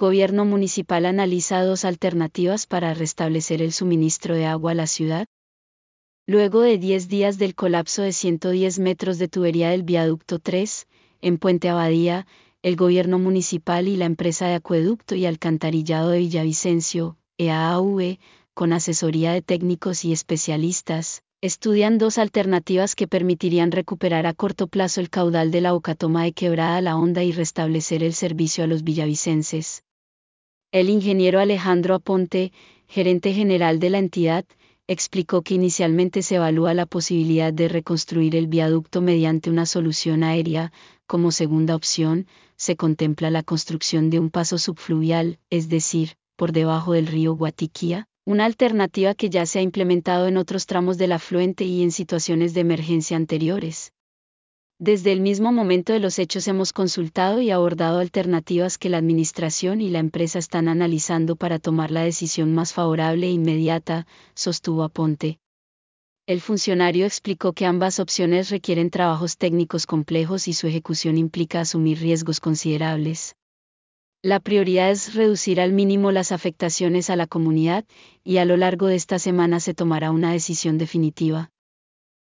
Gobierno municipal analiza dos alternativas para restablecer el suministro de agua a la ciudad. Luego de 10 días del colapso de 110 metros de tubería del viaducto 3, en Puente Abadía, el gobierno municipal y la empresa de acueducto y alcantarillado de Villavicencio, EAAV, con asesoría de técnicos y especialistas, estudian dos alternativas que permitirían recuperar a corto plazo el caudal de la Bocatoma de Quebrada La Honda y restablecer el servicio a los villavicenses. El ingeniero Alejandro Aponte, gerente general de la entidad, explicó que inicialmente se evalúa la posibilidad de reconstruir el viaducto mediante una solución aérea. Como segunda opción, se contempla la construcción de un paso subfluvial, es decir, por debajo del río Guatiquía, una alternativa que ya se ha implementado en otros tramos del afluente y en situaciones de emergencia anteriores. Desde el mismo momento de los hechos hemos consultado y abordado alternativas que la administración y la empresa están analizando para tomar la decisión más favorable e inmediata, sostuvo Aponte. El funcionario explicó que ambas opciones requieren trabajos técnicos complejos y su ejecución implica asumir riesgos considerables. La prioridad es reducir al mínimo las afectaciones a la comunidad, y a lo largo de esta semana se tomará una decisión definitiva.